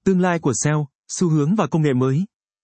Tương lai của SEO, xu hướng và công nghệ mới.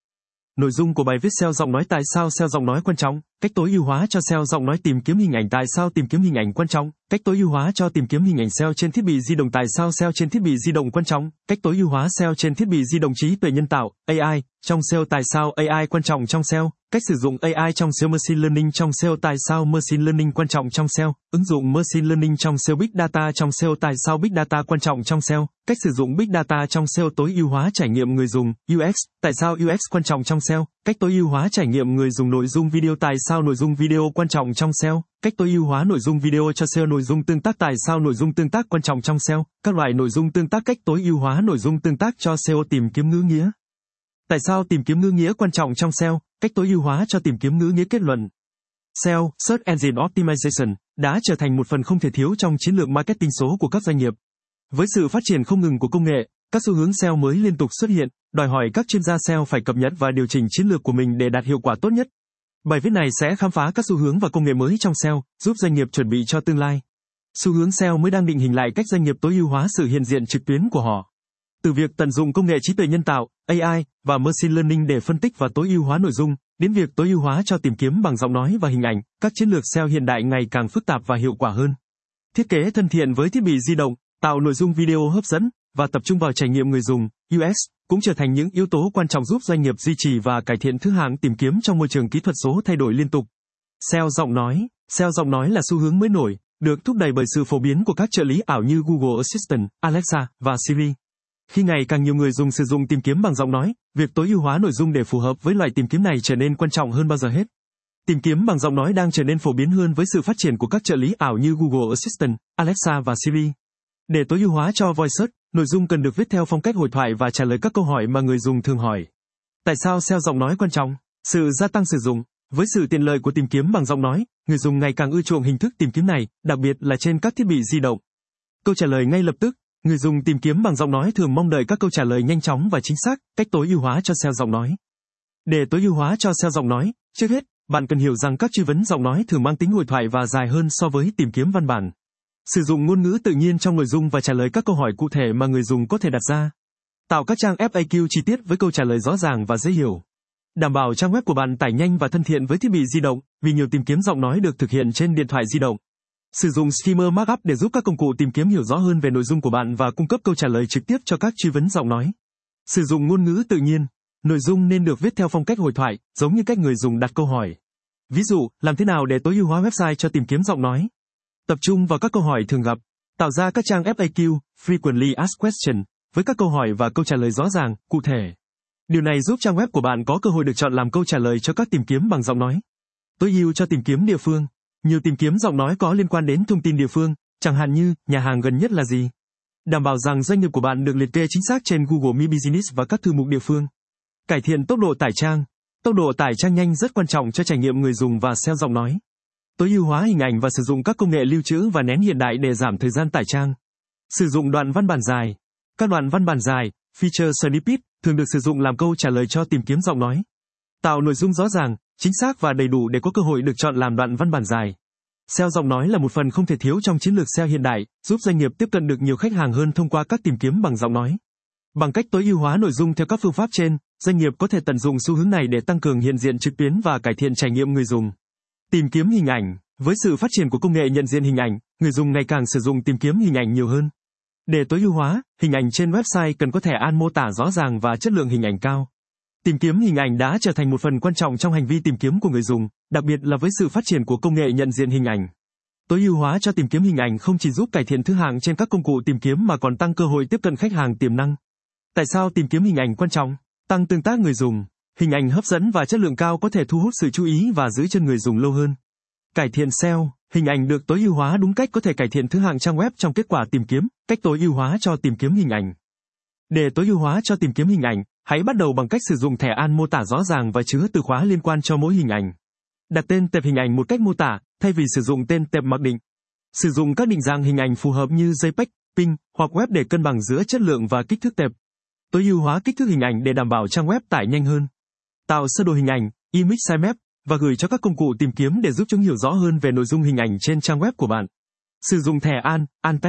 Nội dung của bài viết SEO giọng nói. Tại sao SEO giọng nói quan trọng? Cách tối ưu hóa cho SEO giọng nói. Tìm kiếm hình ảnh. Tại sao tìm kiếm hình ảnh quan trọng? Cách tối ưu hóa cho tìm kiếm hình ảnh SEO trên thiết bị di động. Tại sao SEO trên thiết bị di động quan trọng? Cách tối ưu hóa SEO trên thiết bị di động. Trí tuệ nhân tạo AI trong SEO. Tại sao AI quan trọng trong SEO? Cách sử dụng AI trong SEO. Machine Learning trong SEO. Tại sao Machine Learning quan trọng trong SEO? Ứng dụng Machine Learning trong SEO. Big Data trong SEO. Tại sao Big Data quan trọng trong SEO? Cách sử dụng Big Data trong SEO. Tối ưu hóa trải nghiệm người dùng UX. Tại sao UX quan trọng trong SEO? Cách tối ưu hóa trải nghiệm người dùng. Nội dung video. Tại sao nội dung video quan trọng trong SEO? Cách tối ưu hóa nội dung video cho SEO. Nội dung tương tác. Tại sao nội dung tương tác quan trọng trong SEO? Các loại nội dung tương tác. Cách tối ưu hóa nội dung tương tác cho SEO. Tìm kiếm ngữ nghĩa. Tại sao tìm kiếm ngữ nghĩa quan trọng trong SEO? Cách tối ưu hóa cho tìm kiếm ngữ nghĩa. Kết luận. SEO, Search Engine Optimization, đã trở thành một phần không thể thiếu trong chiến lược marketing số của các doanh nghiệp. Với sự phát triển không ngừng của công nghệ, các xu hướng SEO mới liên tục xuất hiện, đòi hỏi các chuyên gia SEO phải cập nhật và điều chỉnh chiến lược của mình để đạt hiệu quả tốt nhất. Bài viết này sẽ khám phá các xu hướng và công nghệ mới trong SEO, giúp doanh nghiệp chuẩn bị cho tương lai. Xu hướng SEO mới đang định hình lại cách doanh nghiệp tối ưu hóa sự hiện diện trực tuyến của họ. Từ việc tận dụng công nghệ trí tuệ nhân tạo, AI, và Machine Learning để phân tích và tối ưu hóa nội dung, đến việc tối ưu hóa cho tìm kiếm bằng giọng nói và hình ảnh, các chiến lược SEO hiện đại ngày càng phức tạp và hiệu quả hơn. Thiết kế thân thiện với thiết bị di động, tạo nội dung video hấp dẫn, và tập trung vào trải nghiệm người dùng, UX, cũng trở thành những yếu tố quan trọng giúp doanh nghiệp duy trì và cải thiện thứ hạng tìm kiếm trong môi trường kỹ thuật số thay đổi liên tục. SEO giọng nói. SEO giọng nói là xu hướng mới nổi, được thúc đẩy bởi sự phổ biến của các trợ lý ảo như Google Assistant, Alexa, và Siri. Khi ngày càng nhiều người dùng sử dụng tìm kiếm bằng giọng nói, việc tối ưu hóa nội dung để phù hợp với loại tìm kiếm này trở nên quan trọng hơn bao giờ hết. Tìm kiếm bằng giọng nói đang trở nên phổ biến hơn với sự phát triển của các trợ lý ảo như Google Assistant, Alexa và Siri. Để tối ưu hóa cho Voice Search, nội dung cần được viết theo phong cách hội thoại và trả lời các câu hỏi mà người dùng thường hỏi. Tại sao SEO giọng nói quan trọng? Sự gia tăng sử dụng. Với sự tiện lợi của tìm kiếm bằng giọng nói, người dùng ngày càng ưa chuộng hình thức tìm kiếm này, đặc biệt là trên các thiết bị di động. Câu trả lời ngay lập tức. Người dùng tìm kiếm bằng giọng nói thường mong đợi các câu trả lời nhanh chóng và chính xác. Cách tối ưu hóa cho SEO giọng nói. Để tối ưu hóa cho SEO giọng nói, trước hết, bạn cần hiểu rằng các truy vấn giọng nói thường mang tính hội thoại và dài hơn so với tìm kiếm văn bản. Sử dụng ngôn ngữ tự nhiên trong nội dung và trả lời các câu hỏi cụ thể mà người dùng có thể đặt ra. Tạo các trang FAQ chi tiết với câu trả lời rõ ràng và dễ hiểu. Đảm bảo trang web của bạn tải nhanh và thân thiện với thiết bị di động, vì nhiều tìm kiếm giọng nói được thực hiện trên điện thoại di động. Sử dụng Schema Markup để giúp các công cụ tìm kiếm hiểu rõ hơn về nội dung của bạn và cung cấp câu trả lời trực tiếp cho các truy vấn giọng nói. Sử dụng ngôn ngữ tự nhiên. Nội dung nên được viết theo phong cách hội thoại, giống như cách người dùng đặt câu hỏi. Ví dụ, làm thế nào để tối ưu hóa website cho tìm kiếm giọng nói? Tập trung vào các câu hỏi thường gặp. Tạo ra các trang FAQ, Frequently Asked Question, với các câu hỏi và câu trả lời rõ ràng, cụ thể. Điều này giúp trang web của bạn có cơ hội được chọn làm câu trả lời cho các tìm kiếm bằng giọng nói. Tối ưu cho tìm kiếm địa phương. Nhiều tìm kiếm giọng nói có liên quan đến thông tin địa phương, chẳng hạn như nhà hàng gần nhất là gì. Đảm bảo rằng doanh nghiệp của bạn được liệt kê chính xác trên Google My Business và các thư mục địa phương. Cải thiện tốc độ tải trang. Tốc độ tải trang nhanh rất quan trọng cho trải nghiệm người dùng và SEO giọng nói. Tối ưu hóa hình ảnh và sử dụng các công nghệ lưu trữ và nén hiện đại để giảm thời gian tải trang. Sử dụng đoạn văn bản dài. Các đoạn văn bản dài, feature snippet, thường được sử dụng làm câu trả lời cho tìm kiếm giọng nói. Tạo nội dung rõ ràng, chính xác và đầy đủ để có cơ hội được chọn làm đoạn văn bản dài. SEO giọng nói là một phần không thể thiếu trong chiến lược SEO hiện đại, giúp doanh nghiệp tiếp cận được nhiều khách hàng hơn thông qua các tìm kiếm bằng giọng nói. Bằng cách tối ưu hóa nội dung theo các phương pháp trên, doanh nghiệp có thể tận dụng xu hướng này để tăng cường hiện diện trực tuyến và cải thiện trải nghiệm người dùng. Tìm kiếm hình ảnh. Với sự phát triển của công nghệ nhận diện hình ảnh, người dùng ngày càng sử dụng tìm kiếm hình ảnh nhiều hơn. Để tối ưu hóa, hình ảnh trên website cần có thẻ an mô tả rõ ràng và chất lượng hình ảnh cao. Tìm kiếm hình ảnh đã trở thành một phần quan trọng trong hành vi tìm kiếm của người dùng, đặc biệt là với sự phát triển của công nghệ nhận diện hình ảnh. Tối ưu hóa cho tìm kiếm hình ảnh không chỉ giúp cải thiện thứ hạng trên các công cụ tìm kiếm mà còn tăng cơ hội tiếp cận khách hàng tiềm năng. Tại sao tìm kiếm hình ảnh quan trọng? Tăng tương tác người dùng. Hình ảnh hấp dẫn và chất lượng cao có thể thu hút sự chú ý và giữ chân người dùng lâu hơn. Cải thiện SEO. Hình ảnh được tối ưu hóa đúng cách có thể cải thiện thứ hạng trang web trong kết quả tìm kiếm. Cách tối ưu hóa cho tìm kiếm hình ảnh. Để tối ưu hóa cho tìm kiếm hình ảnh, hãy bắt đầu bằng cách sử dụng thẻ an mô tả rõ ràng và chứa từ khóa liên quan cho mỗi hình ảnh. Đặt tên tệp hình ảnh một cách mô tả, thay vì sử dụng tên tệp mặc định. Sử dụng các định dạng hình ảnh phù hợp như JPEG, PNG, hoặc web để cân bằng giữa chất lượng và kích thước tệp. Tối ưu hóa kích thước hình ảnh để đảm bảo trang web tải nhanh hơn. Tạo sơ đồ hình ảnh, image sitemap, và gửi cho các công cụ tìm kiếm để giúp chúng hiểu rõ hơn về nội dung hình ảnh trên trang web của bạn. Sử dụng thẻ Alt Text.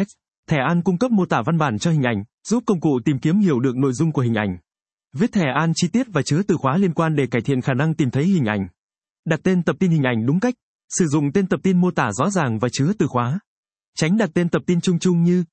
Thẻ An cung cấp mô tả văn bản cho hình ảnh, giúp công cụ tìm kiếm hiểu được nội dung của hình ảnh. Viết thẻ An chi tiết và chứa từ khóa liên quan để cải thiện khả năng tìm thấy hình ảnh. Đặt tên tập tin hình ảnh đúng cách. Sử dụng tên tập tin mô tả rõ ràng và chứa từ khóa. Tránh đặt tên tập tin chung chung như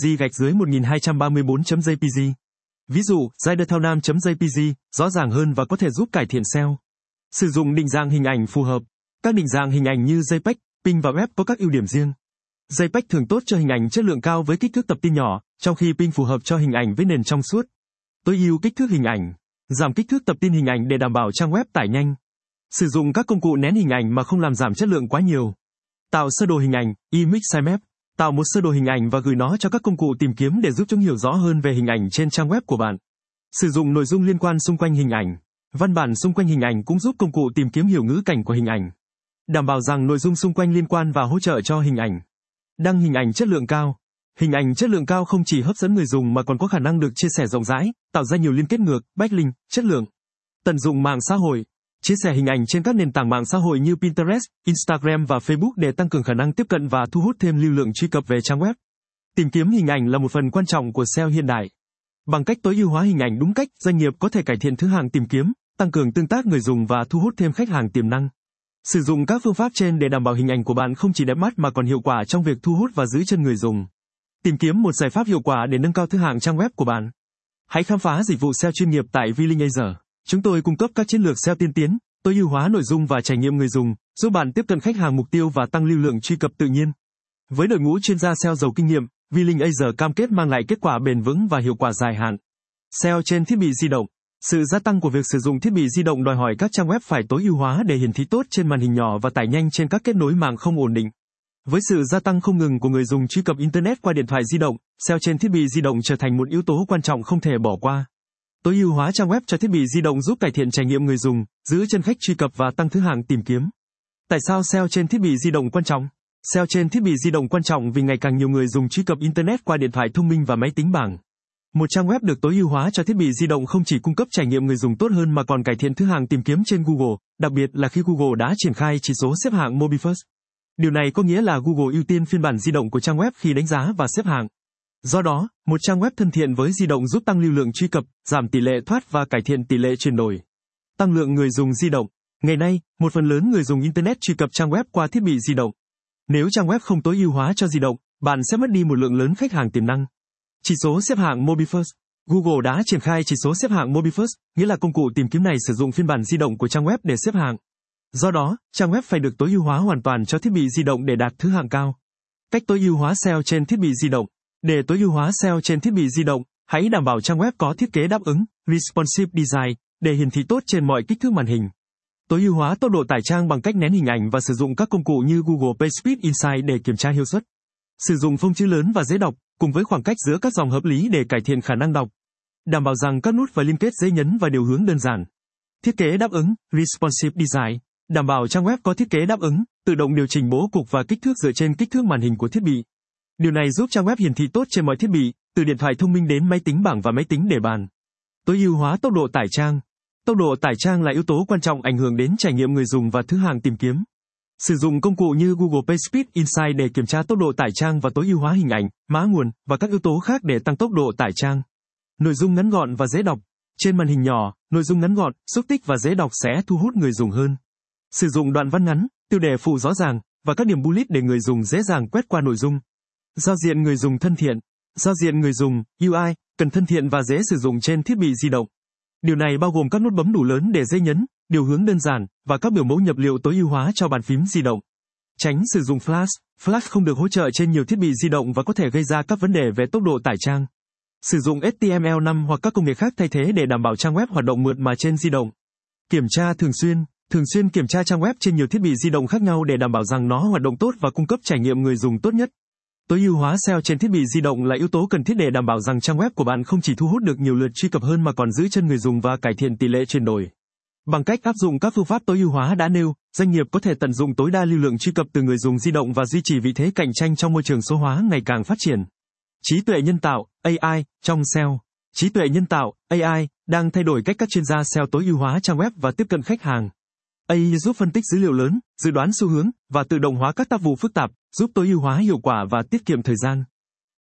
img-1234.jpg. Ví dụ, zyderthaunam.jpg, rõ ràng hơn và có thể giúp cải thiện SEO. Sử dụng định dạng hình ảnh phù hợp. Các định dạng hình ảnh như JPEG, PNG và Web có các ưu điểm riêng. JPEG thường tốt cho hình ảnh chất lượng cao với kích thước tập tin nhỏ, trong khi PNG phù hợp cho hình ảnh với nền trong suốt. Tối ưu kích thước hình ảnh. Giảm kích thước tập tin hình ảnh để đảm bảo trang web tải nhanh. Sử dụng các công cụ nén hình ảnh mà không làm giảm chất lượng quá nhiều. Tạo sơ đồ hình ảnh, image sitemap. Tạo một sơ đồ hình ảnh và gửi nó cho các công cụ tìm kiếm để giúp chúng hiểu rõ hơn về hình ảnh trên trang web của bạn. Sử dụng nội dung liên quan xung quanh hình ảnh. Văn bản xung quanh hình ảnh cũng giúp công cụ tìm kiếm hiểu ngữ cảnh của hình ảnh. Đảm bảo rằng nội dung xung quanh liên quan và hỗ trợ cho hình ảnh. Đăng hình ảnh chất lượng cao. Hình ảnh chất lượng cao không chỉ hấp dẫn người dùng mà còn có khả năng được chia sẻ rộng rãi, tạo ra nhiều liên kết ngược, backlink, chất lượng. Tận dụng mạng xã hội. Chia sẻ hình ảnh trên các nền tảng mạng xã hội như Pinterest, Instagram và Facebook để tăng cường khả năng tiếp cận và thu hút thêm lưu lượng truy cập về trang web. Tìm kiếm hình ảnh là một phần quan trọng của SEO hiện đại. Bằng cách tối ưu hóa hình ảnh đúng cách, doanh nghiệp có thể cải thiện thứ hạng tìm kiếm, tăng cường tương tác người dùng và thu hút thêm khách hàng tiềm năng. Sử dụng các phương pháp trên để đảm bảo hình ảnh của bạn không chỉ đẹp mắt mà còn hiệu quả trong việc thu hút và giữ chân người dùng. Tìm kiếm một giải pháp hiệu quả để nâng cao thứ hạng trang web của bạn. Hãy khám phá dịch vụ SEO chuyên nghiệp tại V-Link Asia. Chúng tôi cung cấp các chiến lược SEO tiên tiến, tối ưu hóa nội dung và trải nghiệm người dùng, giúp bạn tiếp cận khách hàng mục tiêu và tăng lưu lượng truy cập tự nhiên. Với đội ngũ chuyên gia SEO giàu kinh nghiệm, V-Link Asia cam kết mang lại kết quả bền vững và hiệu quả dài hạn. SEO trên thiết bị di động. Sự gia tăng của việc sử dụng thiết bị di động đòi hỏi các trang web phải tối ưu hóa để hiển thị tốt trên màn hình nhỏ và tải nhanh trên các kết nối mạng không ổn định. Với sự gia tăng không ngừng của người dùng truy cập Internet qua điện thoại di động, SEO trên thiết bị di động trở thành một yếu tố quan trọng không thể bỏ qua. Tối ưu hóa trang web cho thiết bị di động giúp cải thiện trải nghiệm người dùng, giữ chân khách truy cập và tăng thứ hạng tìm kiếm. Tại sao SEO trên thiết bị di động quan trọng? SEO trên thiết bị di động quan trọng vì ngày càng nhiều người dùng truy cập Internet qua điện thoại thông minh và máy tính bảng. Một trang web được tối ưu hóa cho thiết bị di động không chỉ cung cấp trải nghiệm người dùng tốt hơn mà còn cải thiện thứ hạng tìm kiếm trên Google, đặc biệt là khi Google đã triển khai chỉ số xếp hạng Mobile First. Điều này có nghĩa là Google ưu tiên phiên bản di động của trang web khi đánh giá và xếp hạng. Do đó, một trang web thân thiện với di động giúp tăng lưu lượng truy cập, giảm tỷ lệ thoát và cải thiện tỷ lệ chuyển đổi. Tăng lượng người dùng di động. Ngày nay, một phần lớn người dùng Internet truy cập trang web qua thiết bị di động. Nếu trang web không tối ưu hóa cho di động, bạn sẽ mất đi một lượng lớn khách hàng tiềm năng. Chỉ số xếp hạng Mobile First. Google đã triển khai chỉ số xếp hạng Mobile First, nghĩa là công cụ tìm kiếm này sử dụng phiên bản di động của trang web để xếp hạng. Do đó, trang web phải được tối ưu hóa hoàn toàn cho thiết bị di động để đạt thứ hạng cao. Cách tối ưu hóa SEO trên thiết bị di động. Để tối ưu hóa SEO trên thiết bị di động, hãy đảm bảo trang web có thiết kế đáp ứng, responsive design, để hiển thị tốt trên mọi kích thước màn hình. Tối ưu hóa tốc độ tải trang bằng cách nén hình ảnh và sử dụng các công cụ như Google PageSpeed Insight để kiểm tra hiệu suất. Sử dụng phông chữ lớn và dễ đọc, cùng với khoảng cách giữa các dòng hợp lý để cải thiện khả năng đọc. Đảm bảo rằng các nút và liên kết dễ nhấn và điều hướng đơn giản. Thiết kế đáp ứng, responsive design. Đảm bảo trang web có thiết kế đáp ứng, tự động điều chỉnh bố cục và kích thước dựa trên kích thước màn hình của thiết bị. Điều này giúp trang web hiển thị tốt trên mọi thiết bị, từ điện thoại thông minh đến máy tính bảng và máy tính để bàn. Tối ưu hóa tốc độ tải trang. Tốc độ tải trang là yếu tố quan trọng ảnh hưởng đến trải nghiệm người dùng và thứ hạng tìm kiếm. Sử dụng công cụ như Google PageSpeed Insight để kiểm tra tốc độ tải trang và tối ưu hóa hình ảnh, mã nguồn và các yếu tố khác để tăng tốc độ tải trang. Nội dung ngắn gọn và dễ đọc. Trên màn hình nhỏ, nội dung ngắn gọn, xúc tích và dễ đọc sẽ thu hút người dùng hơn. Sử dụng đoạn văn ngắn, tiêu đề phụ rõ ràng và các điểm bullet để người dùng dễ dàng quét qua nội dung. Giao diện người dùng thân thiện. Giao diện người dùng, UI, cần thân thiện và dễ sử dụng trên thiết bị di động. Điều này bao gồm các nút bấm đủ lớn để dễ nhấn, điều hướng đơn giản, và các biểu mẫu nhập liệu tối ưu hóa cho bàn phím di động. Tránh sử dụng Flash. Flash không được hỗ trợ trên nhiều thiết bị di động và có thể gây ra các vấn đề về tốc độ tải trang. Sử dụng HTML5 hoặc các công nghệ khác thay thế để đảm bảo trang web hoạt động mượt mà trên di động. Kiểm tra thường xuyên. Thường xuyên kiểm tra trang web trên nhiều thiết bị di động khác nhau để đảm bảo rằng nó hoạt động tốt và cung cấp trải nghiệm người dùng tốt nhất. Tối ưu hóa SEO trên thiết bị di động là yếu tố cần thiết để đảm bảo rằng trang web của bạn không chỉ thu hút được nhiều lượt truy cập hơn mà còn giữ chân người dùng và cải thiện tỷ lệ chuyển đổi. Bằng cách áp dụng các phương pháp tối ưu hóa đã nêu, doanh nghiệp có thể tận dụng tối đa lưu lượng truy cập từ người dùng di động và duy trì vị thế cạnh tranh trong môi trường số hóa ngày càng phát triển. Trí tuệ nhân tạo, AI, trong SEO. Trí tuệ nhân tạo, AI, đang thay đổi cách các chuyên gia SEO tối ưu hóa trang web và tiếp cận khách hàng. AI giúp phân tích dữ liệu lớn, dự đoán xu hướng, và tự động hóa các tác vụ phức tạp, giúp tối ưu hóa hiệu quả và tiết kiệm thời gian.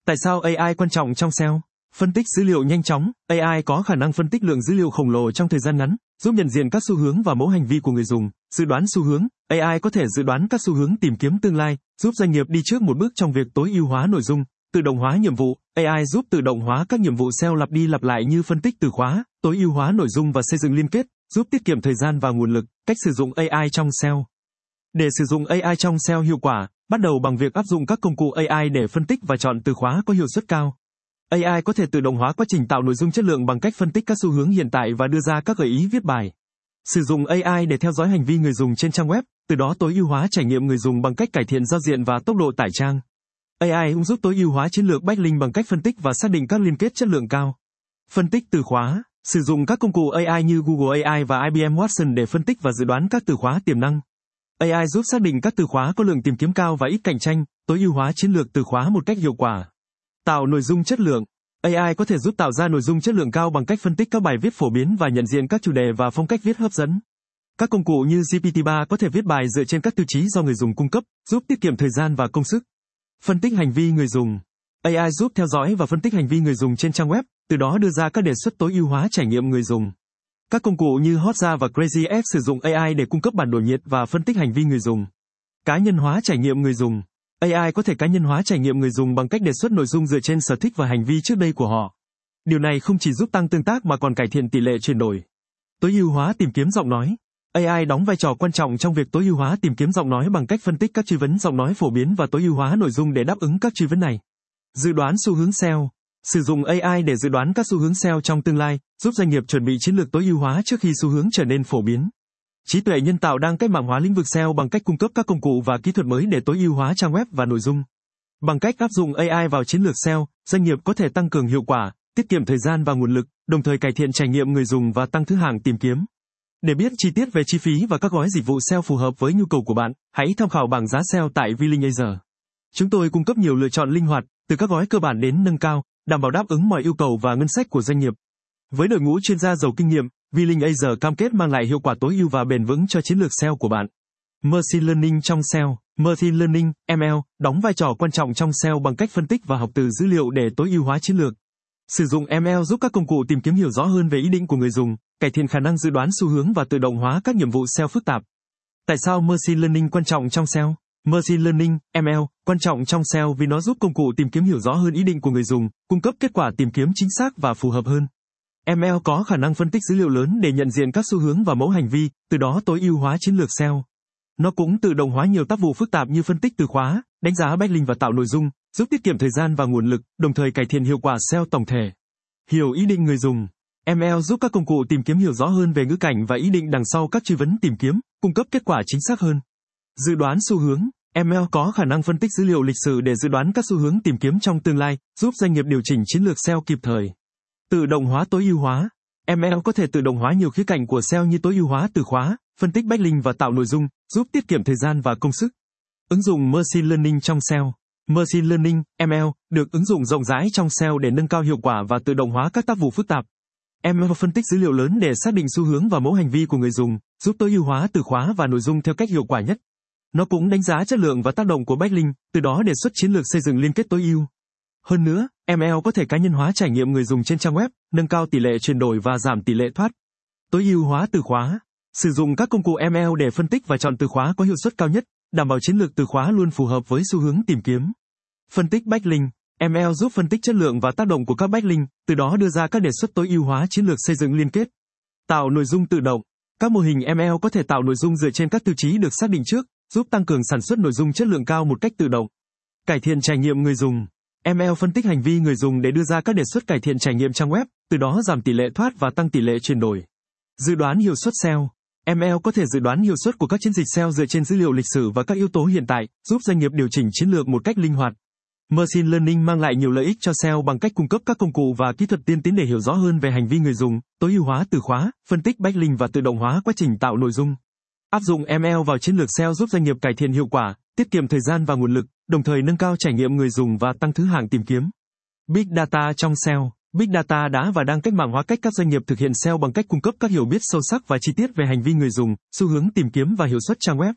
Tại sao AI quan trọng trong SEO? Phân tích dữ liệu nhanh chóng, AI có khả năng phân tích lượng dữ liệu khổng lồ trong thời gian ngắn, giúp nhận diện các xu hướng và mẫu hành vi của người dùng, dự đoán xu hướng. AI có thể dự đoán các xu hướng tìm kiếm tương lai, giúp doanh nghiệp đi trước một bước trong việc tối ưu hóa nội dung, tự động hóa nhiệm vụ. AI giúp tự động hóa các nhiệm vụ SEO lặp đi lặp lại như phân tích từ khóa, tối ưu hóa nội dung và xây dựng liên kết, giúp tiết kiệm thời gian và nguồn lực. Cách sử dụng AI trong SEO. Để sử dụng AI trong SEO hiệu quả, bắt đầu bằng việc áp dụng các công cụ AI để phân tích và chọn từ khóa có hiệu suất cao. AI có thể tự động hóa quá trình tạo nội dung chất lượng bằng cách phân tích các xu hướng hiện tại và đưa ra các gợi ý viết bài. Sử dụng AI để theo dõi hành vi người dùng trên trang web, từ đó tối ưu hóa trải nghiệm người dùng bằng cách cải thiện giao diện và tốc độ tải trang. AI cũng giúp tối ưu hóa chiến lược backlink bằng cách phân tích và xác định các liên kết chất lượng cao. Phân tích từ khóa. Sử dụng các công cụ AI như Google AI và IBM Watson để phân tích và dự đoán các từ khóa tiềm năng. AI giúp xác định các từ khóa có lượng tìm kiếm cao và ít cạnh tranh, tối ưu hóa chiến lược từ khóa một cách hiệu quả. Tạo nội dung chất lượng. AI có thể giúp tạo ra nội dung chất lượng cao bằng cách phân tích các bài viết phổ biến và nhận diện các chủ đề và phong cách viết hấp dẫn. Các công cụ như GPT-3 có thể viết bài dựa trên các tiêu chí do người dùng cung cấp, giúp tiết kiệm thời gian và công sức. Phân tích hành vi người dùng. AI giúp theo dõi và phân tích hành vi người dùng trên trang web, từ đó đưa ra các đề xuất tối ưu hóa trải nghiệm người dùng. Các công cụ như Hotjar và CrazyX sử dụng AI để cung cấp bản đồ nhiệt và phân tích hành vi người dùng. Cá nhân hóa trải nghiệm người dùng. AI có thể cá nhân hóa trải nghiệm người dùng bằng cách đề xuất nội dung dựa trên sở thích và hành vi trước đây của họ. Điều này không chỉ giúp tăng tương tác mà còn cải thiện tỷ lệ chuyển đổi. Tối ưu hóa tìm kiếm giọng nói. AI đóng vai trò quan trọng trong việc tối ưu hóa tìm kiếm giọng nói bằng cách phân tích các truy vấn giọng nói phổ biến và tối ưu hóa nội dung để đáp ứng các truy vấn này. Dự đoán xu hướng SEO. Sử dụng AI để dự đoán các xu hướng SEO trong tương lai, giúp doanh nghiệp chuẩn bị chiến lược tối ưu hóa trước khi xu hướng trở nên phổ biến. Trí tuệ nhân tạo đang cách mạng hóa lĩnh vực SEO bằng cách cung cấp các công cụ và kỹ thuật mới để tối ưu hóa trang web và nội dung. Bằng cách áp dụng AI vào chiến lược SEO, doanh nghiệp có thể tăng cường hiệu quả, tiết kiệm thời gian và nguồn lực, đồng thời cải thiện trải nghiệm người dùng và tăng thứ hạng tìm kiếm. Để biết chi tiết về chi phí và các gói dịch vụ SEO phù hợp với nhu cầu của bạn, hãy tham khảo bảng giá SEO tại VLinkAsia. Chúng tôi cung cấp nhiều lựa chọn linh hoạt, từ các gói cơ bản đến nâng cao, đảm bảo đáp ứng mọi yêu cầu và ngân sách của doanh nghiệp. Với đội ngũ chuyên gia giàu kinh nghiệm, VLinkAsia cam kết mang lại hiệu quả tối ưu và bền vững cho chiến lược SEO của bạn. Machine Learning trong SEO. Machine Learning, ML, đóng vai trò quan trọng trong SEO bằng cách phân tích và học từ dữ liệu để tối ưu hóa chiến lược. Sử dụng ML giúp các công cụ tìm kiếm hiểu rõ hơn về ý định của người dùng, cải thiện khả năng dự đoán xu hướng và tự động hóa các nhiệm vụ SEO phức tạp. Tại sao Machine Learning quan trọng trong SEO? Machine Learning, ML, quan trọng trong SEO vì nó giúp công cụ tìm kiếm hiểu rõ hơn ý định của người dùng, cung cấp kết quả tìm kiếm chính xác và phù hợp hơn. ML có khả năng phân tích dữ liệu lớn để nhận diện các xu hướng và mẫu hành vi, từ đó tối ưu hóa chiến lược SEO. Nó cũng tự động hóa nhiều tác vụ phức tạp như phân tích từ khóa, đánh giá backlink và tạo nội dung, giúp tiết kiệm thời gian và nguồn lực, đồng thời cải thiện hiệu quả SEO tổng thể. Hiểu ý định người dùng. ML giúp các công cụ tìm kiếm hiểu rõ hơn về ngữ cảnh và ý định đằng sau các truy vấn tìm kiếm, cung cấp kết quả chính xác hơn. Dự đoán xu hướng. ML có khả năng phân tích dữ liệu lịch sử để dự đoán các xu hướng tìm kiếm trong tương lai, giúp doanh nghiệp điều chỉnh chiến lược SEO kịp thời. Tự động hóa tối ưu hóa. ML có thể tự động hóa nhiều khía cạnh của SEO như tối ưu hóa từ khóa, phân tích backlink và tạo nội dung, giúp tiết kiệm thời gian và công sức. Ứng dụng Machine Learning trong SEO. Machine Learning, ML, được ứng dụng rộng rãi trong SEO để nâng cao hiệu quả và tự động hóa các tác vụ phức tạp. ML phân tích dữ liệu lớn để xác định xu hướng và mẫu hành vi của người dùng, giúp tối ưu hóa từ khóa và nội dung theo cách hiệu quả nhất. Nó cũng đánh giá chất lượng và tác động của backlink, từ đó đề xuất chiến lược xây dựng liên kết tối ưu. Hơn nữa, ML có thể cá nhân hóa trải nghiệm người dùng trên trang web, nâng cao tỷ lệ chuyển đổi và giảm tỷ lệ thoát. Tối ưu hóa từ khóa. Sử dụng các công cụ ML để phân tích và chọn từ khóa có hiệu suất cao nhất, đảm bảo chiến lược từ khóa luôn phù hợp với xu hướng tìm kiếm. Phân tích backlink. ML giúp phân tích chất lượng và tác động của các backlink, từ đó đưa ra các đề xuất tối ưu hóa chiến lược xây dựng liên kết. Tạo nội dung tự động. Các mô hình ML có thể tạo nội dung dựa trên các tiêu chí được xác định trước, giúp tăng cường sản xuất nội dung chất lượng cao một cách tự động. Cải thiện trải nghiệm người dùng. ML phân tích hành vi người dùng để đưa ra các đề xuất cải thiện trải nghiệm trang web, từ đó giảm tỷ lệ thoát và tăng tỷ lệ chuyển đổi. Dự đoán hiệu suất SEO. ML có thể dự đoán hiệu suất của các chiến dịch SEO dựa trên dữ liệu lịch sử và các yếu tố hiện tại, giúp doanh nghiệp điều chỉnh chiến lược một cách linh hoạt. Machine Learning mang lại nhiều lợi ích cho SEO bằng cách cung cấp các công cụ và kỹ thuật tiên tiến để hiểu rõ hơn về hành vi người dùng, tối ưu hóa từ khóa, phân tích backlink và tự động hóa quá trình tạo nội dung. Áp dụng ML vào chiến lược SEO giúp doanh nghiệp cải thiện hiệu quả, tiết kiệm thời gian và nguồn lực, đồng thời nâng cao trải nghiệm người dùng và tăng thứ hạng tìm kiếm. Big Data trong SEO. Big Data đã và đang cách mạng hóa cách các doanh nghiệp thực hiện SEO bằng cách cung cấp các hiểu biết sâu sắc và chi tiết về hành vi người dùng, xu hướng tìm kiếm và hiệu suất trang web.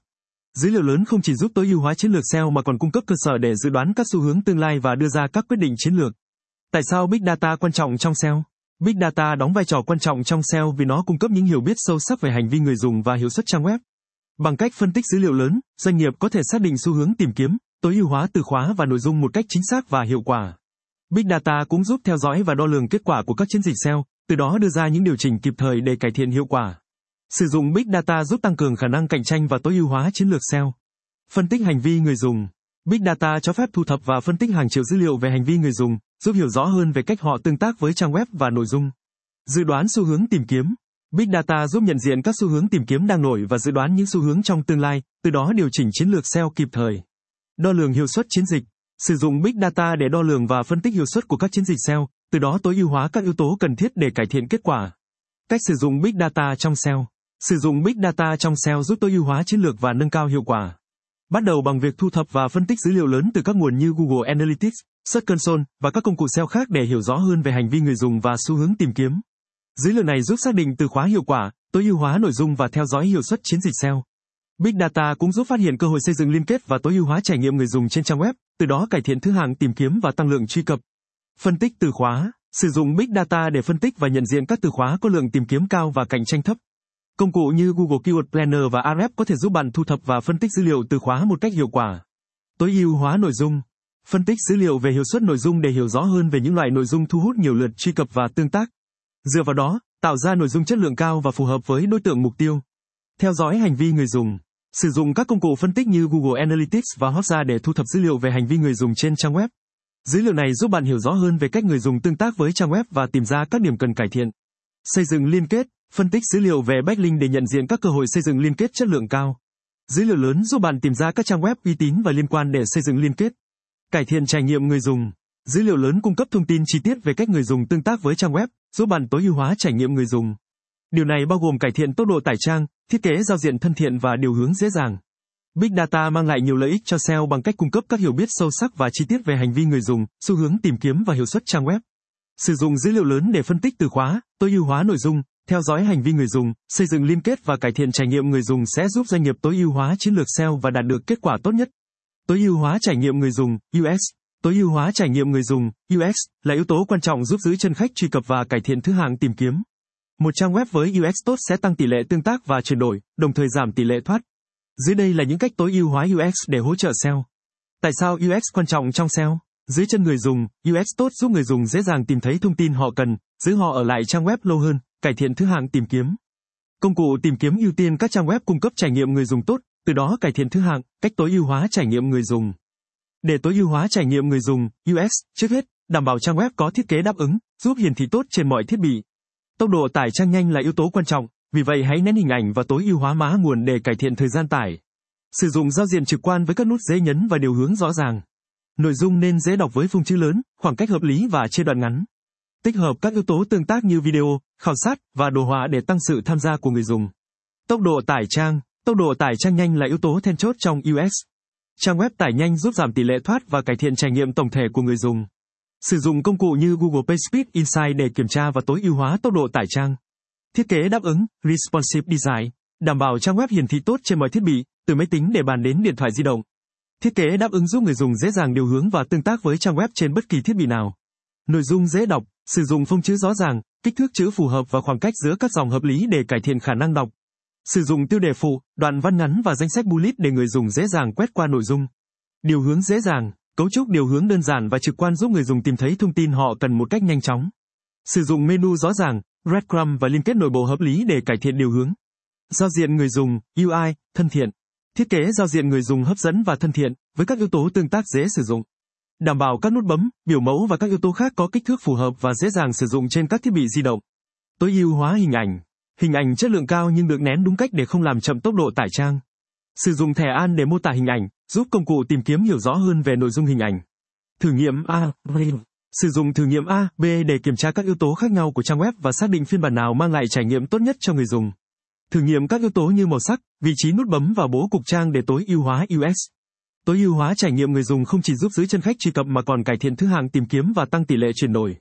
Dữ liệu lớn không chỉ giúp tối ưu hóa chiến lược SEO mà còn cung cấp cơ sở để dự đoán các xu hướng tương lai và đưa ra các quyết định chiến lược. Tại sao Big Data quan trọng trong SEO? Big Data đóng vai trò quan trọng trong SEO vì nó cung cấp những hiểu biết sâu sắc về hành vi người dùng và hiệu suất trang web. Bằng cách phân tích dữ liệu lớn, doanh nghiệp có thể xác định xu hướng tìm kiếm, tối ưu hóa từ khóa và nội dung một cách chính xác và hiệu quả. Big Data cũng giúp theo dõi và đo lường kết quả của các chiến dịch SEO, từ đó đưa ra những điều chỉnh kịp thời để cải thiện hiệu quả. Sử dụng Big Data giúp tăng cường khả năng cạnh tranh và tối ưu hóa chiến lược SEO. Phân tích hành vi người dùng. Big Data cho phép thu thập và phân tích hàng triệu dữ liệu về hành vi người dùng, giúp hiểu rõ hơn về cách họ tương tác với trang web và nội dung. Dự đoán xu hướng tìm kiếm. Big Data giúp nhận diện các xu hướng tìm kiếm đang nổi và dự đoán những xu hướng trong tương lai, từ đó điều chỉnh chiến lược SEO kịp thời. Đo lường hiệu suất chiến dịch. Sử dụng Big Data để đo lường và phân tích hiệu suất của các chiến dịch SEO, từ đó tối ưu hóa các yếu tố cần thiết để cải thiện kết quả. Cách sử dụng Big Data trong SEO. Sử dụng Big Data trong SEO giúp tối ưu hóa chiến lược và nâng cao hiệu quả. Bắt đầu bằng việc thu thập và phân tích dữ liệu lớn từ các nguồn như Google Analytics, Search Console và các công cụ SEO khác để hiểu rõ hơn về hành vi người dùng và xu hướng tìm kiếm. Dữ liệu này giúp xác định từ khóa hiệu quả, tối ưu hóa nội dung và theo dõi hiệu suất chiến dịch SEO. Big Data cũng giúp phát hiện cơ hội xây dựng liên kết và tối ưu hóa trải nghiệm người dùng trên trang web, từ đó cải thiện thứ hạng tìm kiếm và tăng lượng truy cập. Phân tích từ khóa. Sử dụng Big Data để phân tích và nhận diện các từ khóa có lượng tìm kiếm cao và cạnh tranh thấp. Công cụ như Google Keyword Planner và Ahrefs có thể giúp bạn thu thập và phân tích dữ liệu từ khóa một cách hiệu quả. Tối ưu hóa nội dung. Phân tích dữ liệu về hiệu suất nội dung để hiểu rõ hơn về những loại nội dung thu hút nhiều lượt truy cập và tương tác. Dựa vào đó, tạo ra nội dung chất lượng cao và phù hợp với đối tượng mục tiêu. Theo dõi hành vi người dùng. Sử dụng các công cụ phân tích như Google Analytics và Hotjar để thu thập dữ liệu về hành vi người dùng trên trang web. Dữ liệu này giúp bạn hiểu rõ hơn về cách người dùng tương tác với trang web và tìm ra các điểm cần cải thiện. Xây dựng liên kết. Phân tích dữ liệu về backlink để nhận diện các cơ hội xây dựng liên kết chất lượng cao. Dữ liệu lớn giúp bạn tìm ra các trang web uy tín và liên quan để xây dựng liên kết. Cải thiện trải nghiệm người dùng. Dữ liệu lớn cung cấp thông tin chi tiết về cách người dùng tương tác với trang web, giúp bạn tối ưu hóa trải nghiệm người dùng. Điều này bao gồm cải thiện tốc độ tải trang, thiết kế giao diện thân thiện và điều hướng dễ dàng. Big Data mang lại nhiều lợi ích cho SEO bằng cách cung cấp các hiểu biết sâu sắc và chi tiết về hành vi người dùng, xu hướng tìm kiếm và hiệu suất trang web. Sử dụng dữ liệu lớn để phân tích từ khóa, tối ưu hóa nội dung, theo dõi hành vi người dùng, xây dựng liên kết và cải thiện trải nghiệm người dùng sẽ giúp doanh nghiệp tối ưu hóa chiến lược SEO và đạt được kết quả tốt nhất. Tối ưu hóa trải nghiệm người dùng, UX. Tối ưu hóa trải nghiệm người dùng, UX, là yếu tố quan trọng giúp giữ chân khách truy cập và cải thiện thứ hạng tìm kiếm. Một trang web với UX tốt sẽ tăng tỷ lệ tương tác và chuyển đổi, đồng thời giảm tỷ lệ thoát. Dưới đây là những cách tối ưu hóa UX để hỗ trợ SEO. Tại sao UX quan trọng trong SEO? Dưới chân người dùng, UX tốt giúp người dùng dễ dàng tìm thấy thông tin họ cần, giữ họ ở lại trang web lâu hơn, cải thiện thứ hạng tìm kiếm. Công cụ tìm kiếm ưu tiên các trang web cung cấp trải nghiệm người dùng tốt, từ đó cải thiện thứ hạng, cách tối ưu hóa trải nghiệm người dùng. Để tối ưu hóa trải nghiệm người dùng, UX, trước hết, đảm bảo trang web có thiết kế đáp ứng, giúp hiển thị tốt trên mọi thiết bị. Tốc độ tải trang nhanh là yếu tố quan trọng, vì vậy hãy nén hình ảnh và tối ưu hóa mã nguồn để cải thiện thời gian tải. Sử dụng giao diện trực quan với các nút dễ nhấn và điều hướng rõ ràng. Nội dung nên dễ đọc với phông chữ lớn, khoảng cách hợp lý và chia đoạn ngắn. Tích hợp các yếu tố tương tác như video, khảo sát và đồ họa để tăng sự tham gia của người dùng. Tốc độ tải trang. Tốc độ tải trang nhanh là yếu tố then chốt trong UX. Trang web tải nhanh giúp giảm tỷ lệ thoát và cải thiện trải nghiệm tổng thể của người dùng. Sử dụng công cụ như Google PageSpeed Insights để kiểm tra và tối ưu hóa tốc độ tải trang. Thiết kế đáp ứng, responsive design, đảm bảo trang web hiển thị tốt trên mọi thiết bị, từ máy tính để bàn đến điện thoại di động. Thiết kế đáp ứng giúp người dùng dễ dàng điều hướng và tương tác với trang web trên bất kỳ thiết bị nào. Nội dung dễ đọc, sử dụng phông chữ rõ ràng, kích thước chữ phù hợp và khoảng cách giữa các dòng hợp lý để cải thiện khả năng đọc. Sử dụng tiêu đề phụ, đoạn văn ngắn và danh sách bullet để người dùng dễ dàng quét qua nội dung. Điều hướng dễ dàng, cấu trúc điều hướng đơn giản và trực quan giúp người dùng tìm thấy thông tin họ cần một cách nhanh chóng. Sử dụng menu rõ ràng, breadcrumb và liên kết nội bộ hợp lý để cải thiện điều hướng. Giao diện người dùng, UI, thân thiện. Thiết kế giao diện người dùng hấp dẫn và thân thiện, với các yếu tố tương tác dễ sử dụng. Đảm bảo các nút bấm, biểu mẫu và các yếu tố khác có kích thước phù hợp và dễ dàng sử dụng trên các thiết bị di động. Tối ưu hóa hình ảnh. Hình ảnh chất lượng cao nhưng được nén đúng cách để không làm chậm tốc độ tải trang. Sử dụng thẻ an để mô tả hình ảnh, giúp công cụ tìm kiếm hiểu rõ hơn về nội dung hình ảnh. Thử nghiệm A, B. Sử dụng thử nghiệm A, B để kiểm tra các yếu tố khác nhau của trang web và xác định phiên bản nào mang lại trải nghiệm tốt nhất cho người dùng. Thử nghiệm các yếu tố như màu sắc, vị trí nút bấm và bố cục trang để tối ưu hóa UX. Tối ưu hóa trải nghiệm người dùng không chỉ giúp giữ chân khách truy cập mà còn cải thiện thứ hạng tìm kiếm và tăng tỷ lệ chuyển đổi.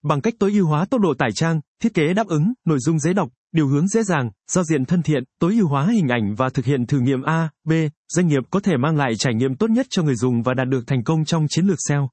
Bằng cách tối ưu hóa tốc độ tải trang, thiết kế đáp ứng, nội dung dễ đọc, điều hướng dễ dàng, giao diện thân thiện, tối ưu hóa hình ảnh và thực hiện thử nghiệm A, B, doanh nghiệp có thể mang lại trải nghiệm tốt nhất cho người dùng và đạt được thành công trong chiến lược SEO.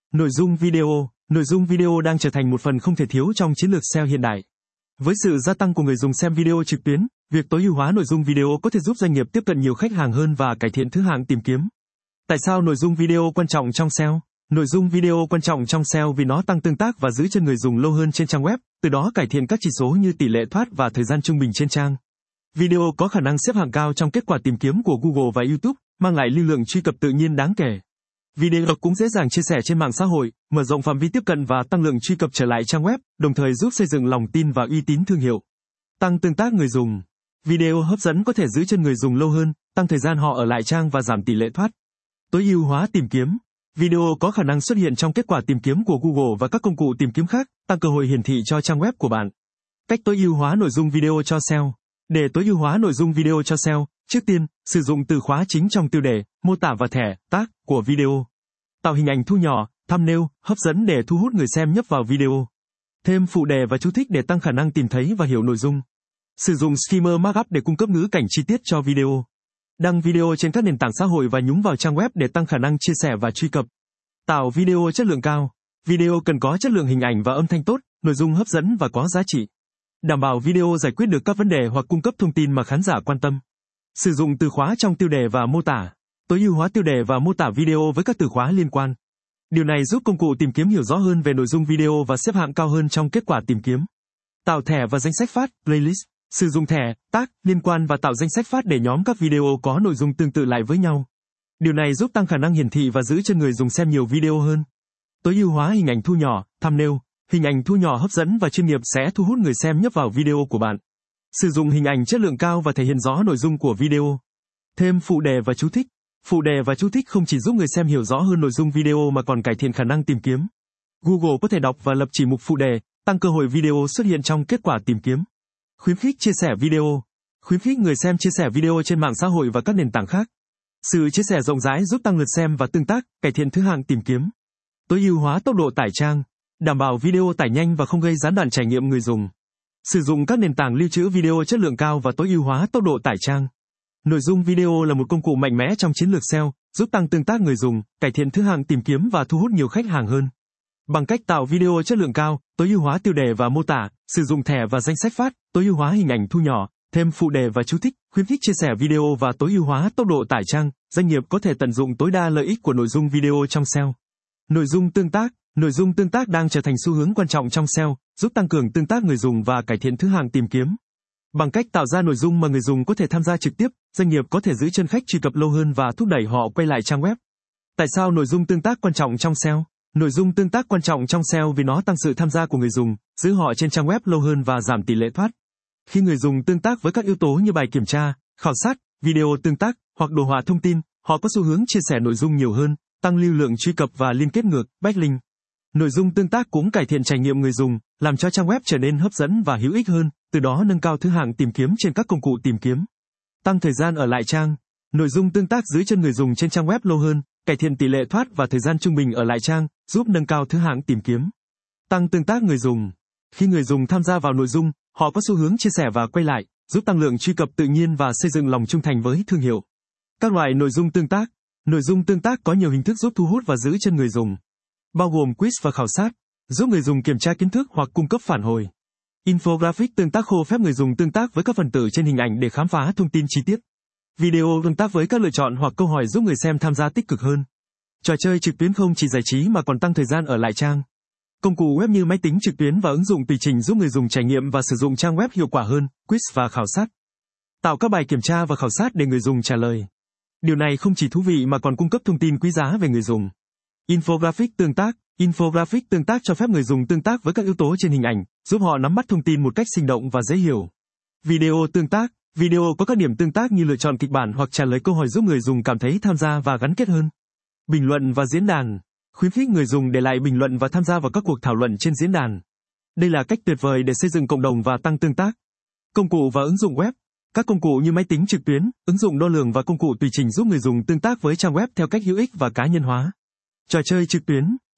Nội dung video đang trở thành một phần không thể thiếu trong chiến lược SEO hiện đại. Với sự gia tăng của người dùng xem video trực tuyến, việc tối ưu hóa nội dung video có thể giúp doanh nghiệp tiếp cận nhiều khách hàng hơn và cải thiện thứ hạng tìm kiếm. Tại sao nội dung video quan trọng trong SEO? Nội dung video quan trọng trong SEO vì nó tăng tương tác và giữ chân người dùng lâu hơn trên trang web, từ đó cải thiện các chỉ số như tỷ lệ thoát và thời gian trung bình trên trang. Video có khả năng xếp hạng cao trong kết quả tìm kiếm của Google và YouTube, mang lại lưu lượng truy cập tự nhiên đáng kể. Video cũng dễ dàng chia sẻ trên mạng xã hội, mở rộng phạm vi tiếp cận và tăng lượng truy cập trở lại trang web, đồng thời giúp xây dựng lòng tin và uy tín thương hiệu. Tăng tương tác người dùng. Video hấp dẫn có thể giữ chân người dùng lâu hơn, tăng thời gian họ ở lại trang và giảm tỷ lệ thoát. Tối ưu hóa tìm kiếm. Video có khả năng xuất hiện trong kết quả tìm kiếm của Google và các công cụ tìm kiếm khác, tăng cơ hội hiển thị cho trang web của bạn. Cách tối ưu hóa nội dung video cho SEO. Để tối ưu hóa nội dung video cho SEO, trước tiên, sử dụng từ khóa chính trong tiêu đề, mô tả và thẻ tag của video. Tạo hình ảnh thu nhỏ, thumbnail, hấp dẫn để thu hút người xem nhấp vào video. Thêm phụ đề và chú thích để tăng khả năng tìm thấy và hiểu nội dung. Sử dụng schema markup để cung cấp ngữ cảnh chi tiết cho video. Đăng video trên các nền tảng xã hội và nhúng vào trang web để tăng khả năng chia sẻ và truy cập. Tạo video chất lượng cao. Video cần có chất lượng hình ảnh và âm thanh tốt, nội dung hấp dẫn và có giá trị. Đảm bảo video giải quyết được các vấn đề hoặc cung cấp thông tin mà khán giả quan tâm. Sử dụng từ khóa trong tiêu đề và mô tả. Tối ưu hóa tiêu đề và mô tả video với các từ khóa liên quan. Điều này giúp công cụ tìm kiếm hiểu rõ hơn về nội dung video và xếp hạng cao hơn trong kết quả tìm kiếm. Tạo thẻ và danh sách phát, playlist. Sử dụng thẻ, tag, liên quan và tạo danh sách phát để nhóm các video có nội dung tương tự lại với nhau. Điều này giúp tăng khả năng hiển thị và giữ chân người dùng xem nhiều video hơn. Tối ưu hóa hình ảnh thu nhỏ, thumbnail. Hình ảnh thu nhỏ hấp dẫn và chuyên nghiệp sẽ thu hút người xem nhấp vào video của bạn. Sử dụng hình ảnh chất lượng cao và thể hiện rõ nội dung của video. Thêm phụ đề và chú thích. Phụ đề và chú thích không chỉ giúp người xem hiểu rõ hơn nội dung video mà còn cải thiện khả năng tìm kiếm. Google có thể đọc và lập chỉ mục phụ đề, tăng cơ hội video xuất hiện trong kết quả tìm kiếm. Khuyến khích chia sẻ video. Khuyến khích người xem chia sẻ video trên mạng xã hội và các nền tảng khác. Sự chia sẻ rộng rãi giúp tăng lượt xem và tương tác, cải thiện thứ hạng tìm kiếm. Tối ưu hóa tốc độ tải trang. Đảm bảo video tải nhanh và không gây gián đoạn trải nghiệm người dùng. Sử dụng các nền tảng lưu trữ video chất lượng cao và tối ưu hóa tốc độ tải trang. Nội dung video là một công cụ mạnh mẽ trong chiến lược SEO, giúp tăng tương tác người dùng, cải thiện thứ hạng tìm kiếm và thu hút nhiều khách hàng hơn. Bằng cách tạo video chất lượng cao, tối ưu hóa tiêu đề và mô tả, sử dụng thẻ và danh sách phát, tối ưu hóa hình ảnh thu nhỏ, thêm phụ đề và chú thích, khuyến khích chia sẻ video và tối ưu hóa tốc độ tải trang, doanh nghiệp có thể tận dụng tối đa lợi ích của nội dung video trong SEO. Nội dung tương tác. Nội dung tương tác đang trở thành xu hướng quan trọng trong SEO, giúp tăng cường tương tác người dùng và cải thiện thứ hạng tìm kiếm. Bằng cách tạo ra nội dung mà người dùng có thể tham gia trực tiếp, doanh nghiệp có thể giữ chân khách truy cập lâu hơn và thúc đẩy họ quay lại trang web. Tại sao nội dung tương tác quan trọng trong SEO? Nội dung tương tác quan trọng trong SEO vì nó tăng sự tham gia của người dùng, giữ họ trên trang web lâu hơn và giảm tỷ lệ thoát. Khi người dùng tương tác với các yếu tố như bài kiểm tra, khảo sát, video tương tác hoặc đồ họa thông tin, họ có xu hướng chia sẻ nội dung nhiều hơn, tăng lưu lượng truy cập và liên kết ngược, backlink. Nội dung tương tác cũng cải thiện trải nghiệm người dùng, làm cho trang web trở nên hấp dẫn và hữu ích hơn, từ đó nâng cao thứ hạng tìm kiếm trên các công cụ tìm kiếm. Tăng thời gian ở lại trang. Nội dung tương tác giữ chân người dùng trên trang web lâu hơn, cải thiện tỷ lệ thoát và thời gian trung bình ở lại trang, giúp nâng cao thứ hạng tìm kiếm. Tăng tương tác người dùng. Khi người dùng tham gia vào nội dung, họ có xu hướng chia sẻ và quay lại, giúp tăng lượng truy cập tự nhiên và xây dựng lòng trung thành với thương hiệu. Các loại nội dung tương tác. Nội dung tương tác có nhiều hình thức giúp thu hút và giữ chân người dùng, bao gồm quiz và khảo sát, giúp người dùng kiểm tra kiến thức hoặc cung cấp phản hồi. Infographic tương tác khô phép người dùng tương tác với các phần tử trên hình ảnh để khám phá thông tin chi tiết. Video tương tác với các lựa chọn hoặc câu hỏi giúp người xem tham gia tích cực hơn. Trò chơi trực tuyến không chỉ giải trí mà còn tăng thời gian ở lại trang. Công cụ web như máy tính trực tuyến và ứng dụng tùy chỉnh giúp người dùng trải nghiệm và sử dụng trang web hiệu quả hơn, quiz và khảo sát. Tạo các bài kiểm tra và khảo sát để người dùng trả lời. Điều này không chỉ thú vị mà còn cung cấp thông tin quý giá về người dùng. Infographic tương tác. Infographic tương tác cho phép người dùng tương tác với các yếu tố trên hình ảnh, giúp họ nắm bắt thông tin một cách sinh động và dễ hiểu. Video tương tác. Video có các điểm tương tác như lựa chọn kịch bản hoặc trả lời câu hỏi giúp người dùng cảm thấy tham gia và gắn kết hơn. Bình luận và diễn đàn. Khuyến khích người dùng để lại bình luận và tham gia vào các cuộc thảo luận trên diễn đàn. Đây là cách tuyệt vời để xây dựng cộng đồng và tăng tương tác. Công cụ và ứng dụng web. Các công cụ như máy tính trực tuyến, ứng dụng đo lường và công cụ tùy chỉnh giúp người dùng tương tác với trang web theo cách hữu ích và cá nhân hóa. Trò chơi trực tuyến.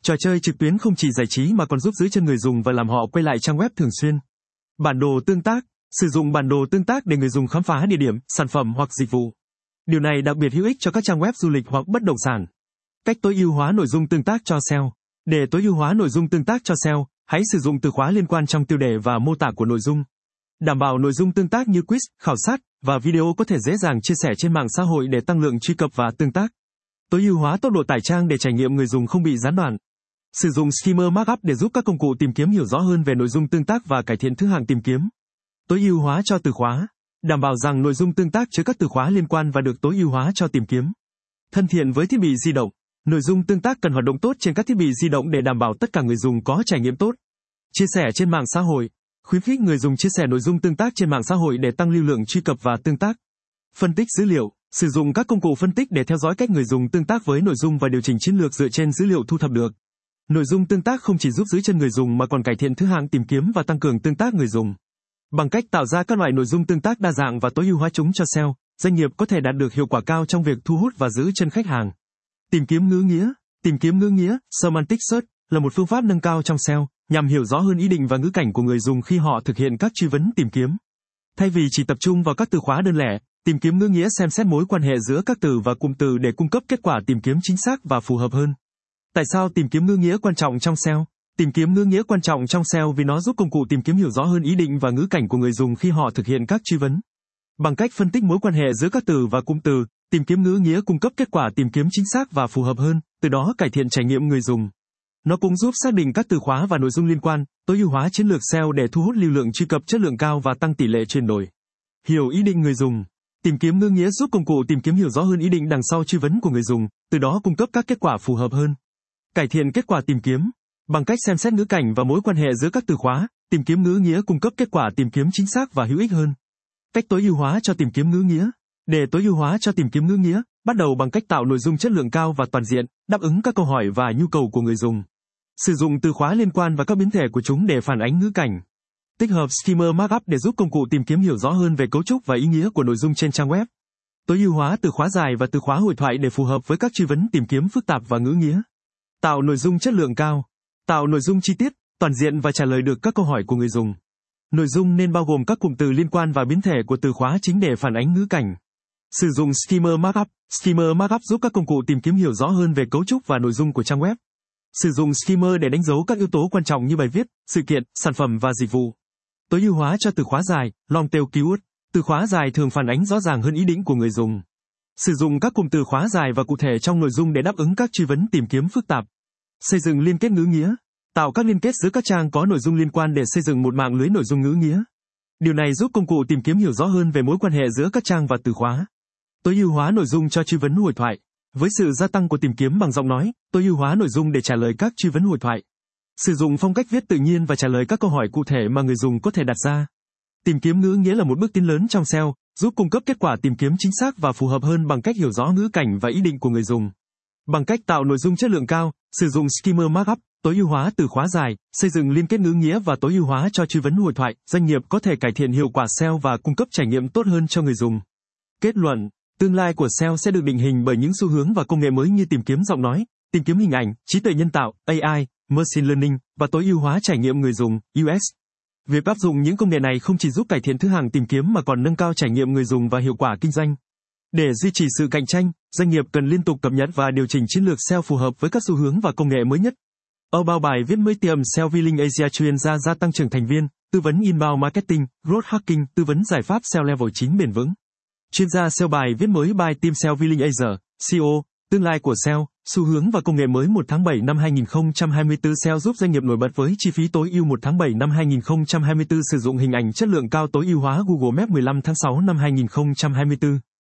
Trò chơi trực tuyến không chỉ giải trí mà còn giúp giữ chân người dùng và làm họ quay lại trang web thường xuyên. Bản đồ tương tác. Sử dụng bản đồ tương tác để người dùng khám phá địa điểm, sản phẩm hoặc dịch vụ. Điều này đặc biệt hữu ích cho các trang web du lịch hoặc bất động sản. Cách tối ưu hóa nội dung tương tác cho SEO. Để tối ưu hóa nội dung tương tác cho SEO, hãy sử dụng từ khóa liên quan trong tiêu đề và mô tả của nội dung. Đảm bảo nội dung tương tác như quiz, khảo sát và video có thể dễ dàng chia sẻ trên mạng xã hội để tăng lượng truy cập và tương tác. Tối ưu hóa tốc độ tải trang để trải nghiệm người dùng không bị gián đoạn. Sử dụng Schema Markup để giúp các công cụ tìm kiếm hiểu rõ hơn về nội dung tương tác và cải thiện thứ hạng tìm kiếm. Tối ưu hóa cho từ khóa. Đảm bảo rằng nội dung tương tác chứa các từ khóa liên quan và được tối ưu hóa cho tìm kiếm. Thân thiện với thiết bị di động. Nội dung tương tác cần hoạt động tốt trên các thiết bị di động để đảm bảo tất cả người dùng có trải nghiệm tốt. Chia sẻ trên mạng xã hội. Khuyến khích người dùng chia sẻ nội dung tương tác trên mạng xã hội để tăng lưu lượng truy cập và tương tác. Phân tích dữ liệu. Sử dụng các công cụ phân tích để theo dõi cách người dùng tương tác với nội dung và điều chỉnh chiến lược dựa trên dữ liệu thu thập được. Nội dung tương tác không chỉ giúp giữ chân người dùng mà còn cải thiện thứ hạng tìm kiếm và tăng cường tương tác người dùng. Bằng cách tạo ra các loại nội dung tương tác đa dạng và tối ưu hóa chúng cho SEO, doanh nghiệp có thể đạt được hiệu quả cao trong việc thu hút và giữ chân khách hàng. Tìm kiếm ngữ nghĩa. Tìm kiếm ngữ nghĩa, Semantic Search, là một phương pháp nâng cao trong SEO, nhằm hiểu rõ hơn ý định và ngữ cảnh của người dùng khi họ thực hiện các truy vấn tìm kiếm. Thay vì chỉ tập trung vào các từ khóa đơn lẻ, tìm kiếm ngữ nghĩa xem xét mối quan hệ giữa các từ và cụm từ để cung cấp kết quả tìm kiếm chính xác và phù hợp hơn. Tại sao tìm kiếm ngữ nghĩa quan trọng trong SEO? Tìm kiếm ngữ nghĩa quan trọng trong SEO vì nó giúp công cụ tìm kiếm hiểu rõ hơn ý định và ngữ cảnh của người dùng khi họ thực hiện các truy vấn. Bằng cách phân tích mối quan hệ giữa các từ và cụm từ, tìm kiếm ngữ nghĩa cung cấp kết quả tìm kiếm chính xác và phù hợp hơn, từ đó cải thiện trải nghiệm người dùng. Nó cũng giúp xác định các từ khóa và nội dung liên quan, tối ưu hóa chiến lược SEO để thu hút lưu lượng truy cập chất lượng cao và tăng tỷ lệ chuyển đổi. Hiểu ý định người dùng. Tìm kiếm ngữ nghĩa giúp công cụ tìm kiếm hiểu rõ hơn ý định đằng sau truy vấn của người dùng, từ đó cung cấp các kết quả phù hợp hơn. Cải thiện kết quả tìm kiếm. Bằng cách xem xét ngữ cảnh và mối quan hệ giữa các từ khóa, tìm kiếm ngữ nghĩa cung cấp kết quả tìm kiếm chính xác và hữu ích hơn. Cách tối ưu hóa cho tìm kiếm ngữ nghĩa. Để tối ưu hóa cho tìm kiếm ngữ nghĩa, bắt đầu bằng cách tạo nội dung chất lượng cao và toàn diện, đáp ứng các câu hỏi và nhu cầu của người dùng. Sử dụng từ khóa liên quan và các biến thể của chúng để phản ánh ngữ cảnh. Tích hợp Schema Markup để giúp công cụ tìm kiếm hiểu rõ hơn về cấu trúc và ý nghĩa của nội dung trên trang web. Tối ưu hóa từ khóa dài và từ khóa hội thoại để phù hợp với các truy vấn tìm kiếm phức tạp và ngữ nghĩa. Tạo nội dung chất lượng cao. Tạo nội dung chi tiết, toàn diện và trả lời được các câu hỏi của người dùng. Nội dung nên bao gồm các cụm từ liên quan và biến thể của từ khóa chính để phản ánh ngữ cảnh. Sử dụng Schema Markup. Schema Markup giúp các công cụ tìm kiếm hiểu rõ hơn về cấu trúc và nội dung của trang web. Sử dụng Schema để đánh dấu các yếu tố quan trọng như bài viết, sự kiện, sản phẩm và dịch vụ. Tối ưu hóa cho từ khóa dài, long tail keyword. Từ khóa dài thường phản ánh rõ ràng hơn ý định của người dùng. Sử dụng các cụm từ khóa dài và cụ thể trong nội dung để đáp ứng các truy vấn tìm kiếm phức tạp. Xây dựng liên kết ngữ nghĩa. Tạo các liên kết giữa các trang có nội dung liên quan để xây dựng một mạng lưới nội dung ngữ nghĩa. Điều này giúp công cụ tìm kiếm hiểu rõ hơn về mối quan hệ giữa các trang và từ khóa. Tối ưu hóa nội dung cho truy vấn hội thoại. Với sự gia tăng của tìm kiếm bằng giọng nói, tối ưu hóa nội dung để trả lời các truy vấn hội thoại. Sử dụng phong cách viết tự nhiên và trả lời các câu hỏi cụ thể mà người dùng có thể đặt ra. Tìm kiếm ngữ nghĩa là một bước tiến lớn trong SEO, giúp cung cấp kết quả tìm kiếm chính xác và phù hợp hơn bằng cách hiểu rõ ngữ cảnh và ý định của người dùng. Bằng cách tạo nội dung chất lượng cao, sử dụng Schema Markup, tối ưu hóa từ khóa dài, xây dựng liên kết ngữ nghĩa và tối ưu hóa cho truy vấn hội thoại, doanh nghiệp có thể cải thiện hiệu quả SEO và cung cấp trải nghiệm tốt hơn cho người dùng. Kết luận, tương lai của SEO sẽ được định hình bởi những xu hướng và công nghệ mới như tìm kiếm giọng nói, tìm kiếm hình ảnh, trí tuệ nhân tạo, AI, Machine Learning và tối ưu hóa trải nghiệm người dùng, UX. Việc áp dụng những công nghệ này không chỉ giúp cải thiện thứ hạng tìm kiếm mà còn nâng cao trải nghiệm người dùng và hiệu quả kinh doanh. Để duy trì sự cạnh tranh, doanh nghiệp cần liên tục cập nhật và điều chỉnh chiến lược SEO phù hợp với các xu hướng và công nghệ mới nhất. About bài viết mới tiệm SEO Villing Asia chuyên gia tăng trưởng thành viên, tư vấn inbound marketing, growth hacking, tư vấn giải pháp SEO level 9 bền vững. Chuyên gia SEO bài viết mới by team SEO Villing Asia, CEO, tương lai của SEO, xu hướng và công nghệ mới 1 tháng 7 năm 2024 SEO giúp doanh nghiệp nổi bật với chi phí tối ưu 1 tháng 7 năm 2024 sử dụng hình ảnh chất lượng cao tối ưu hóa Google Maps 15 tháng 6 năm 2024.